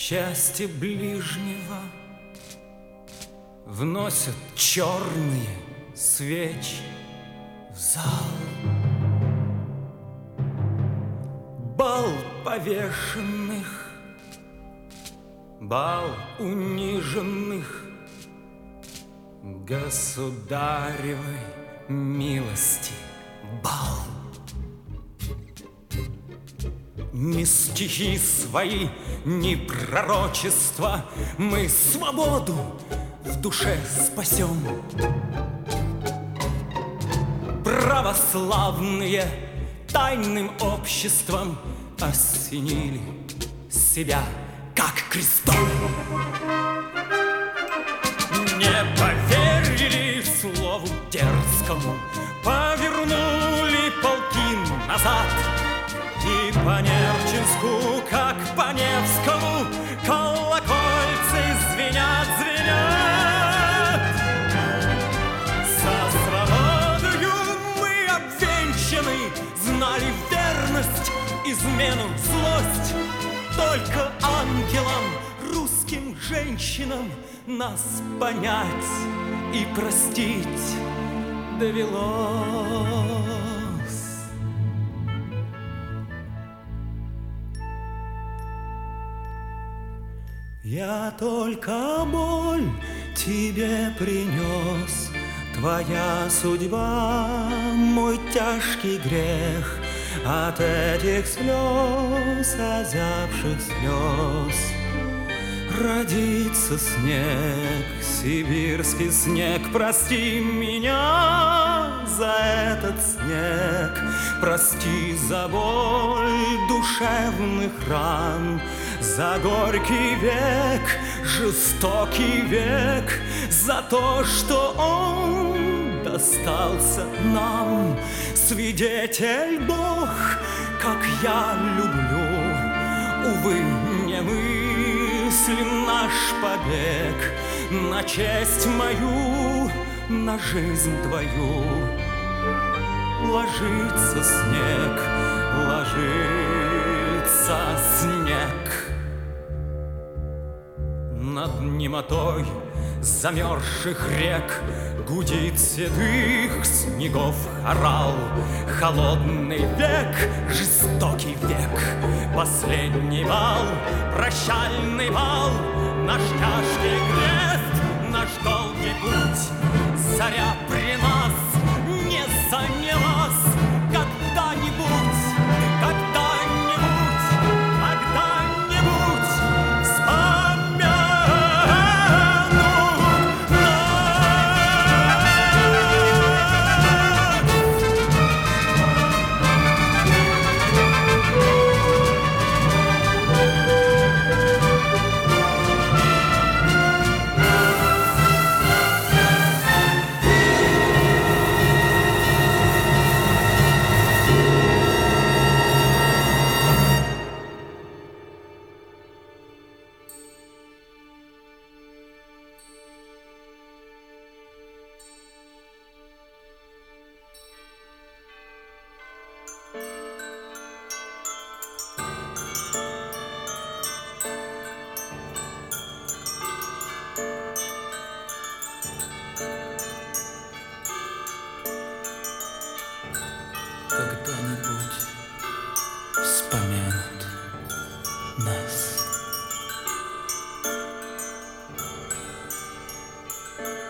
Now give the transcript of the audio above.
Счастье ближнего вносят черные свечи в зал. Бал повешенных, бал униженных, государевой милости бал. Ни стихи свои, ни пророчества, мы свободу в душе спасем. Православные тайным обществом осенили себя, как крестом. Не поверили слову дерзкому, повернули полки назад. И по Нерчинску, как по Невскому, колокольцы звенят, звенят. За свободою мы обвенчаны, знали верность, измену, злость. Только ангелам, русским женщинам нас понять и простить довелось. Я только боль тебе принес, твоя судьба, мой тяжкий грех. От этих слез, озябших слез, родится снег, сибирский снег. Прости меня за этот снег, прости за боль душевных ран, за горький век, жестокий век, за то, что он достался нам. Свидетель Бог, как я люблю, увы, не мыслим наш побег на честь мою, на жизнь твою. Ложится снег, ложится снег. Над немотой замерзших рек гудит седых снегов хорал. Холодный век, жестокий век, последний бал, прощальный бал. Наш тяжкий крест, наш долгий путь, заря при нас не занялась. Когда-нибудь, когда-нибудь, когда-нибудь вспомянут когда-нибудь вспомянут нас.